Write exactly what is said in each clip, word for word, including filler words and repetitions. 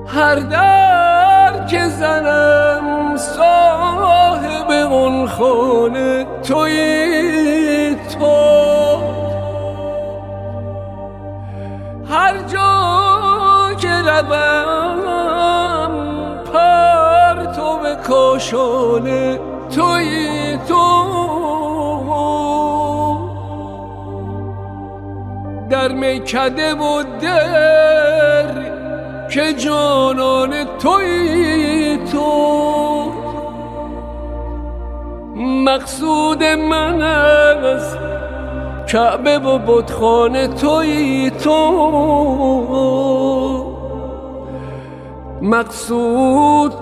هر در که زنم صاحب اون خانه تویی تو. هر جا که روم پرتو کاشانه تویی تو. در میکده و در که جانان تویی تو. مقصود من از کعبه و بتخانه تویی تو. مقصود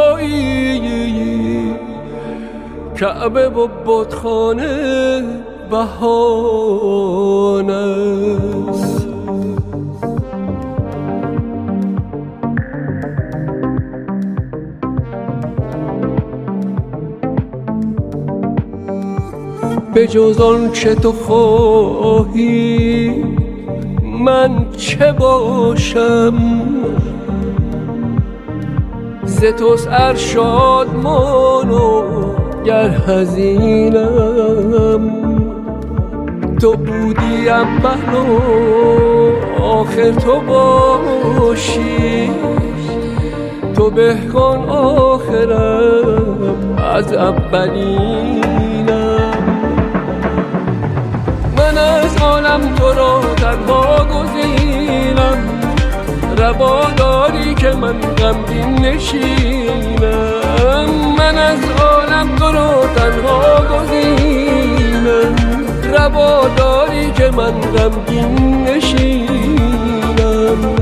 تویی کعبه و بتخانه بهانه است. به جز آن چه تو خواهی من چه باشم. ز توست ارشادمان و گر حزینم. تو بودی اول و آخر تو باشی. تو به کن آخرم از اولینم. من از عالم تو را تنها گزینم. روا داری که من غمگین نشینم. من از عالم تو را تنها گزینم. روا داری که من غمگین نشینم.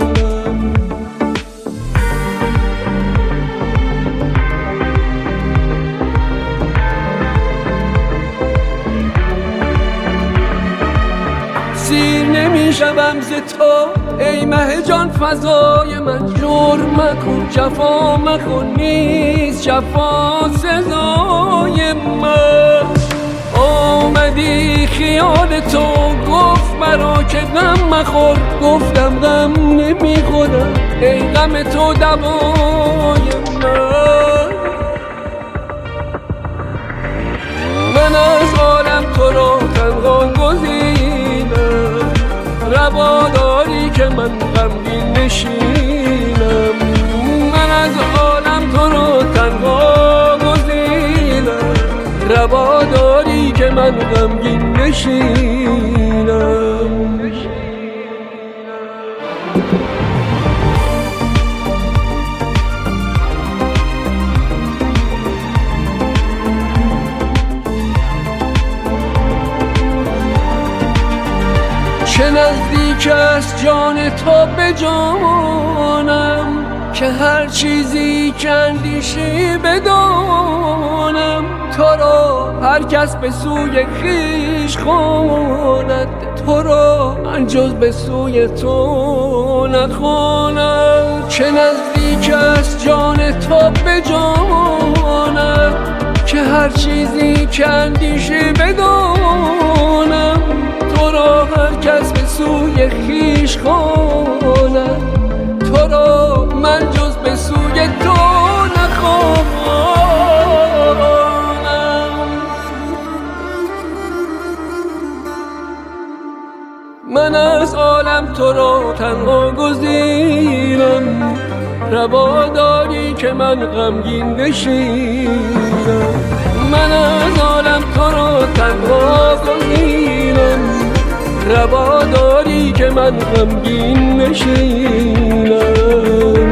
سیر نمی شوم ز تو ای مه جان فضای من. جرم مکن جفا مکن نیست جفا سزای من. آمدی خیال تو گفت مرا که غم مخور. گفتم غم نمی خورم ای غم تو دوای من. من از عالم تو را تنها گزینم. روا داری که من غمگین نشینم. من از عالم تو را تنها گزینم. روا داری که من غمگین نشینم. چه نزدیک است جان تو به جانم که هر چیزی که اندیشی بدانم. تو را هر کس به سوی خویش خواند. تو را من جز به سوی تو نخوانم. چه نزدیک است جان تو به جانم که هر چیزی که اندیشی بدانم. تو را هر کس به سوی خویش خواند. تو را من جز به سوی تو نخوانم. من از عالم تو را تنها گزینم. روا داری که من غمگین نشینم. من از عالم تو را تنها گزینم. روا داری که من غمگین نشینم.